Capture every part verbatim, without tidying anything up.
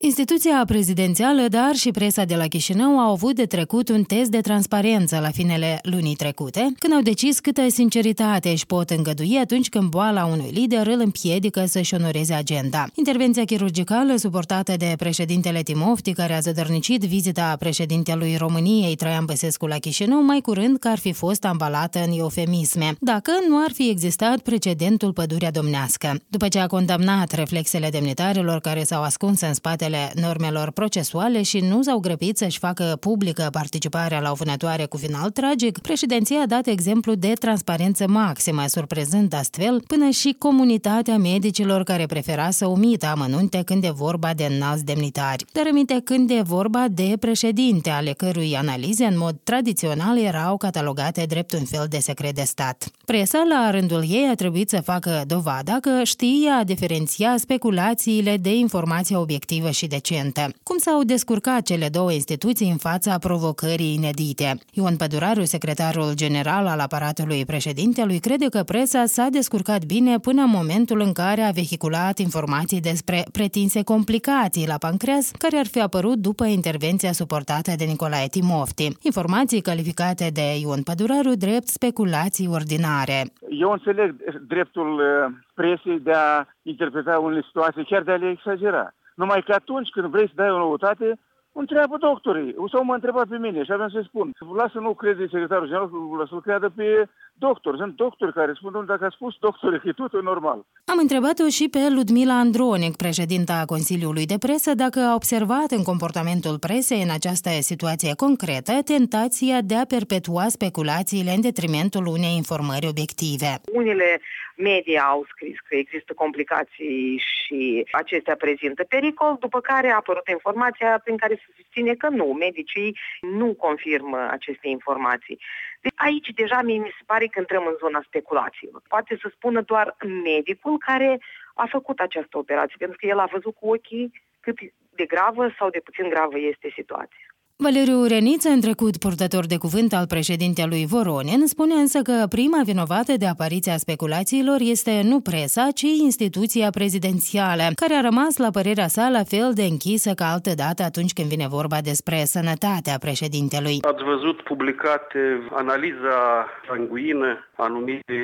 Instituția prezidențială, dar și presa de la Chișinău au avut de trecut un test de transparență la finele lunii trecute, când au decis câtă sinceritate își pot îngădui atunci când boala unui lider îl împiedică să-și onoreze agenda. Intervenția chirurgicală suportată de președintele Timofti, care a zădărnicit vizita președintelui României Traian Băsescu la Chișinău, mai curând că ar fi fost ambalată în eufemisme, dacă nu ar fi existat precedentul Pădurea Domnească. După ce a condamnat reflexele demnitarilor care s-au ascuns în spatele normelor procesuale și nu s-au grăbit să-și facă publică participarea la o vânătoare cu final tragic, președinția a dat exemplu de transparență maximă, surprinzând astfel până și comunitatea medicilor care prefera să omită amănunte când e vorba de înalți demnitari. Dar aminte când e vorba de președinte, ale cărui analize în mod tradițional erau catalogate drept un fel de secret de stat. Presa, la rândul ei, a trebuit să facă dovada că știe a diferenția speculațiile de informație obiectivă și decentă. Cum s-au descurcat cele două instituții în fața provocării inedite? Ion Păduraru, secretarul general al aparatului președintelui, crede că presa s-a descurcat bine până în momentul în care a vehiculat informații despre pretinse complicații la pancreas care ar fi apărut după intervenția suportată de Nicolae Timofti. Informații calificate de Ion Păduraru drept speculații ordinare. Eu înțeleg dreptul presei de a interpreta unele situații, chiar de a le exagera. Numai că atunci când vrei să dai o noutate, întreabă doctorii. Sau mă întreba pe mine și aveam să-i spun. Lasă nu crede secretarul general, să-l creadă pe doctor. Sunt doctori care spun, dacă a spus doctorii că e totul normal. Am întrebat-o și pe Ludmila Andronic, președinta Consiliului de Presă, dacă a observat în comportamentul presei în această situație concretă tentația de a perpetua speculațiile în detrimentul unei informări obiective. Unele media au scris că există complicații și acestea prezintă pericol, după care a apărut informația prin care se susține că nu, medicii nu confirmă aceste informații. Deci aici deja mi se pare că intrăm în zona speculațiilor. Poate să spună doar medicul care a făcut această operație, pentru că el a văzut cu ochii cât de gravă sau de puțin gravă este situația. Valeriu Reniță, în trecut purtător de cuvânt al președintelui Voronin, spune însă că prima vinovată de apariția speculațiilor este nu presa, ci instituția prezidențială, care a rămas, la părerea sa, la fel de închisă ca altă dată atunci când vine vorba despre sănătatea președintelui. Ați văzut publicate analiza sanguină, anumite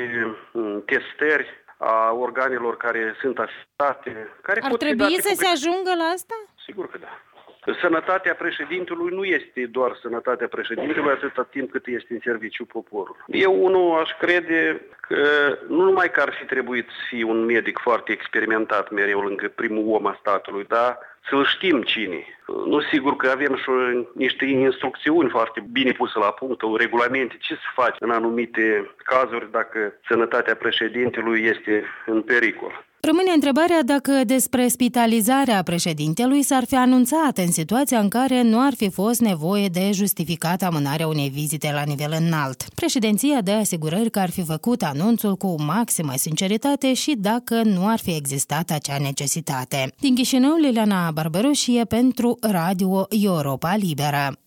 testări a organelor care sunt afectate. Care Ar trebui să se ajungă la asta? Sigur că da. Sănătatea președintelui nu este doar sănătatea președintelui atâta timp cât este în serviciul poporului. Eu, unul, aș crede că nu numai că ar fi trebuit să fie un medic foarte experimentat mereu lângă primul om a statului, dar să-l știm cine. Nu sigur că avem și niște instrucțiuni foarte bine puse la punct, regulamente, ce să faci în anumite cazuri dacă sănătatea președintelui este în pericol. Rămâne întrebarea dacă despre spitalizarea președintelui s-ar fi anunțat în situația în care nu ar fi fost nevoie de justificată amânarea unei vizite la nivel înalt. Președinția dă asigurări că ar fi făcut anunțul cu maximă sinceritate și dacă nu ar fi existat acea necesitate. Din Chișinău, Liliana Barbaroșie pentru Radio Europa Liberă.